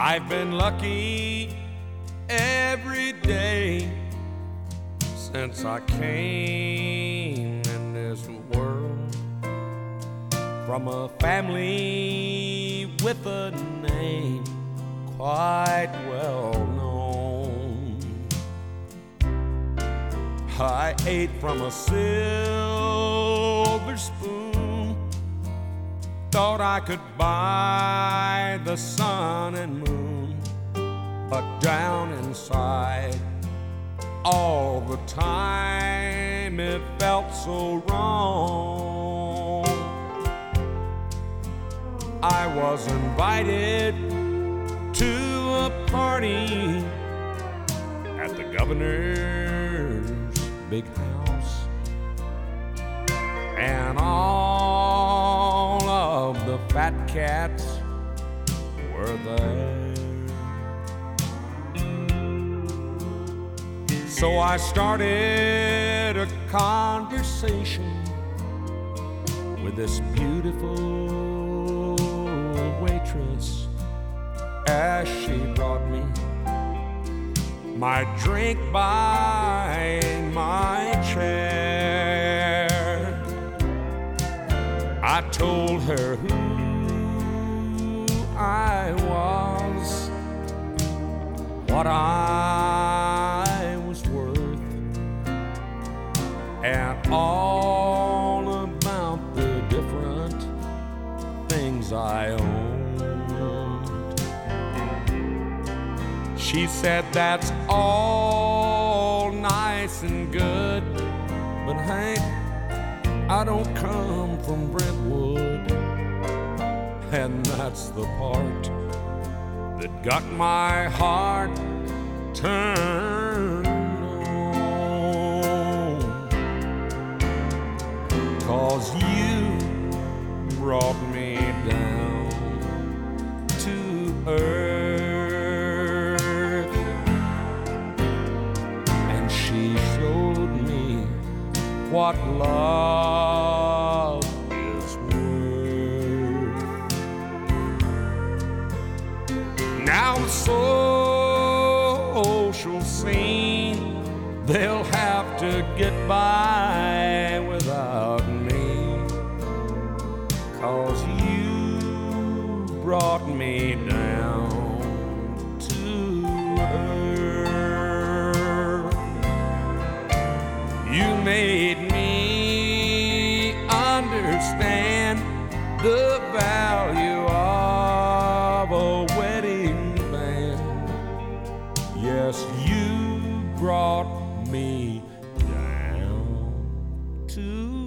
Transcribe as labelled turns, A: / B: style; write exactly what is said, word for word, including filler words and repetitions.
A: I've been lucky every day since I came in this world, from a family with a name quite well known. I ate from a silver spoon, thought I could buy the sun and moon, but down inside all the time it felt so wrong. I was invited to a party at the governor's big house, and all of the fat cats were there. So I started a conversation with this beautiful waitress as she brought me my drink by my chair. I told her who I was, what I was worth, and all about the different things I owned. She said, that's all nice and good, but Hank, I don't come from Brentwood. And that's the part that got my heart turned on. 'Cause you brought me down to earth, and she showed me what love is worth. Now the social scene, they'll have to get by without me, 'cause you brought me down to earth. You made me understand the value of a wedding band. Yes, you brought me down to